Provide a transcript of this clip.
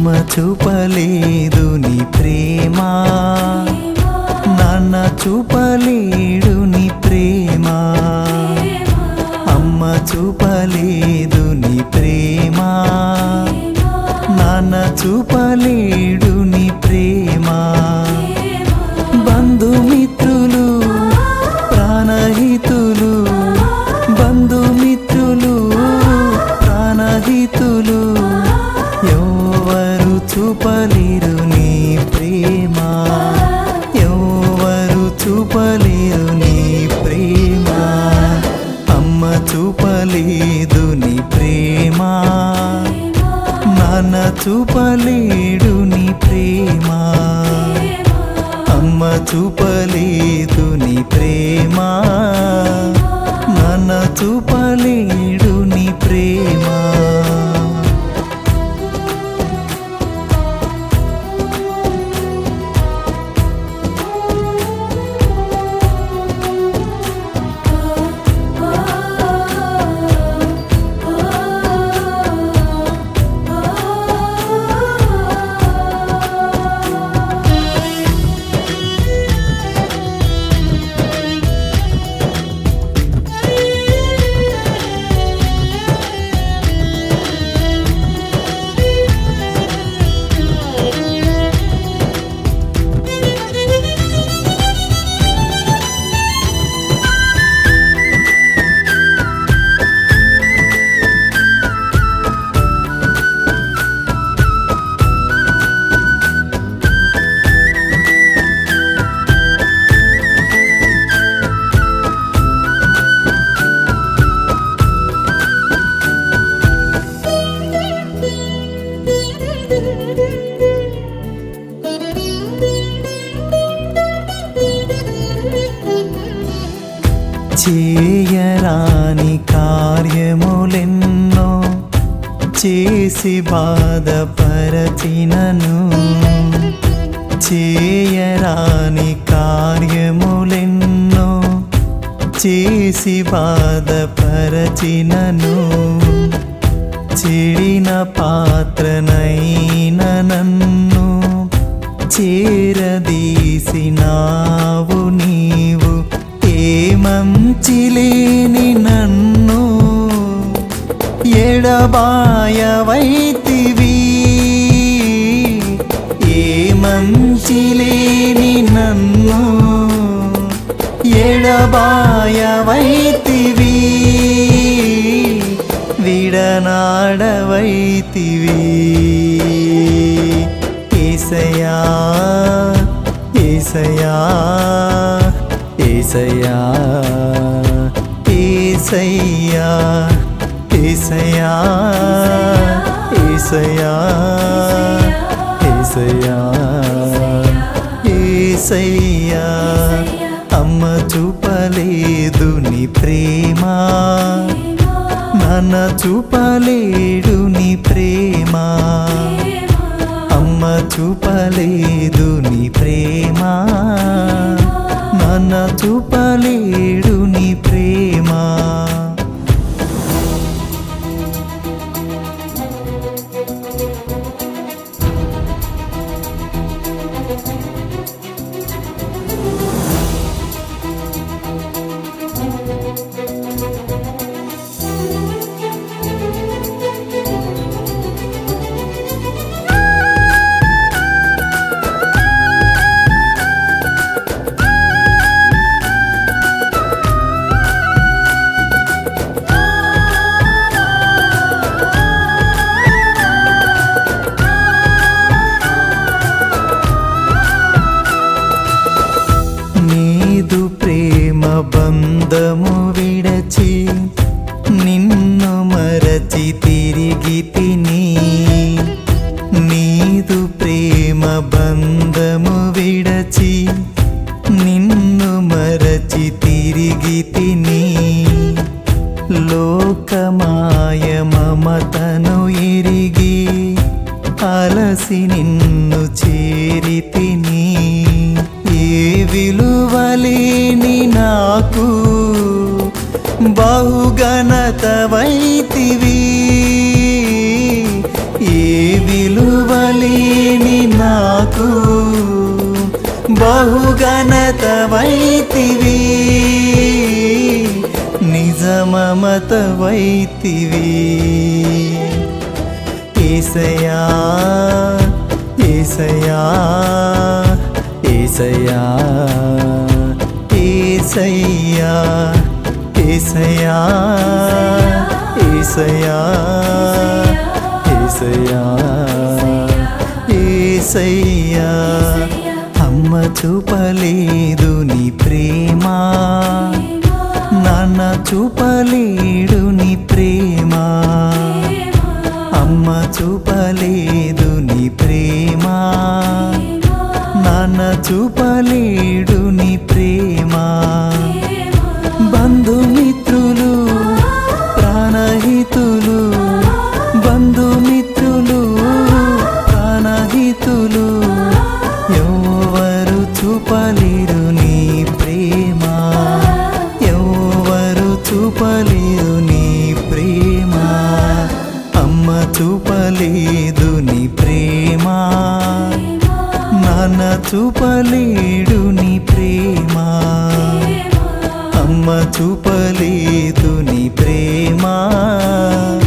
అమ్మ చూపలేదు నీ ప్రేమ, నాన్న చూపలేడు నీ ప్రేమ. అమ్మ చూపలేదు నీ ప్రేమ, నాన్న చూపలేడు నీ ప్రేమ. బంధుమిత్రులు ప్రాణహితులు, బంధుమిత్రులు ప్రాణహితులు ఎవరు చూపలేరు నీ ప్రేమ, ఎవరు చూపలేరు నీ ప్రేమ. అమ్మ చూపలేదు నీ ప్రేమ, నాన్న చూపలేడు నీ ప్రేమ. అమ్మ చూపలేదు నీ ప్రేమ, నాన్న చూపలేడు నీ ప్రేమ. చేయరాని కార్యములెన్నో చేసి బాధపరచినను, చేయరాని కార్యములెన్నో చేసి బాధపరచినను. చెడిన పాత్రనైన నన్ను చేరదీసినావు నీవు, ఏ మంచి లేని నన్ను ఎడబాయవైతివి, ఏ మంచి లేని నన్ను ఎడబాయవైతివి, విడనాడవైతివి. యేసయ్యా యేసయ్యా యేసయ్యా యేసయ్యా యేసయ్యా యేసయ్యా యేసయ్యా యేసయ్యా. అమ్మ చూపలేదు నీ ప్రేమ, నాన్న చూపలేడు నీ ప్రేమ. అమ్మ చూపలేదు నీ ప్రేమ, నాన్న చూపలేడు నీ ప్రేమ. బంధము విడచి నిన్ను మరచి తిరిగి తిని, నీదు ప్రేమ బంధము విడచి నిన్ను మరచి తిరిగి తిని. లోకమాయ మమతను ఎరిగి అలసి నిన్ను చేరి తిని, ఏ విలువలేని నాకు బహుఘనతవైతివి, ఏ విలువలేని నాకు బహుఘనతవైతివి, నిజ మమతవైతివి. యేసయ్యా యేసయ్యా యేసయ్యా యేసయ్యా యేసయ్యా యేసయ్యా యేసయ్యా యేసయ్యా. అమ్మ చూపలేదు నీ ప్రేమ, నాన్న చూపలేడు నీ ప్రేమ. అమ్మ చూపలేదు నీ ప్రేమ, నాన్న చూపలేడు నీ ప్రేమ. బంధుమిత్రులు ప్రాణహితులు, బంధుమిత్రులు ప్రాణహితులు ఎవరు చూపలేరు నీ ప్రేమ, ఎవరు చూపలేరు నీ ప్రేమ. అమ్మ చూపలేదు నీ ప్రేమ, నాన్న చూపలేడు నీ ప్రేమ. అమ్మ చూపలేదు నీ ప్రేమ.